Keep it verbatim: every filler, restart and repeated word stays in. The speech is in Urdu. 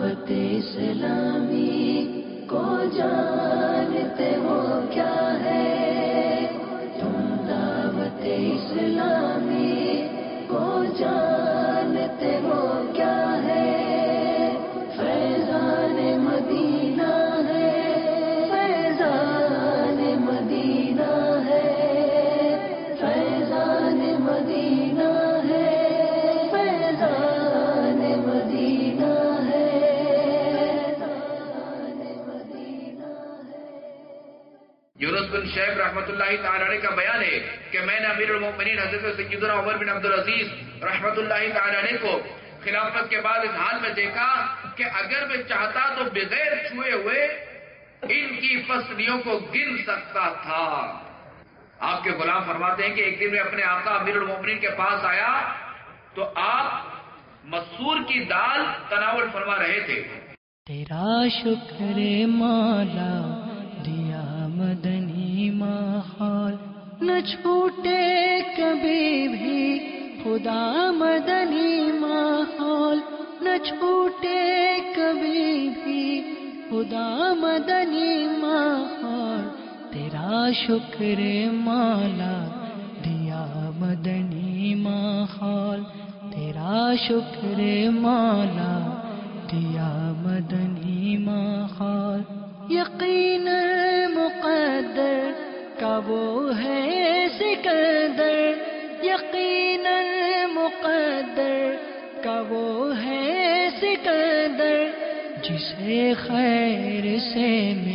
دعوت اسلامی کو جانتے ہو کیا ہے؟ تم دعوت اسلامی کو جانتے ہو کیا ہے؟ فیضان مدینہ ہے، فیضان مدینہ ہے، فیضان مدینہ ہے، فیضان مدینہ ہے، فیضان مدینہ ہے۔ یونس بن شعیب رحمۃ اللہ تعالی علیہ کا بیان ہے کہ میں نے امیر المؤمنین حضرت سیدنا عمر بن عبدالعزیز رحمۃ اللہ تعالی علیہ کو خلافت کے بعد اس حال میں دیکھا کہ اگر میں چاہتا تو بغیر چھوئے ہوئے ان کی پسلیوں کو گن سکتا تھا۔ آپ کے غلام فرماتے ہیں کہ ایک دن میں اپنے آقا امیر المؤمنین کے پاس آیا تو آپ مسور کی دال تناول فرما رہے تھے۔ تیرا شکر مولا دیا مدنی ماحول، نہ چھوٹے کبھی بھی خدا مدنی ماحول، نہ چھوٹے کبھی بھی خدا مدنی ماحول۔ تیرا شکر مولا دیا مدنی ماحول، تیرا شکر مولا دیا مدنی ماحول۔ یقین مقدر کا وہ ہے سکندر، یقین مقدر کا وہ ہے سکندر، جسے خیر سے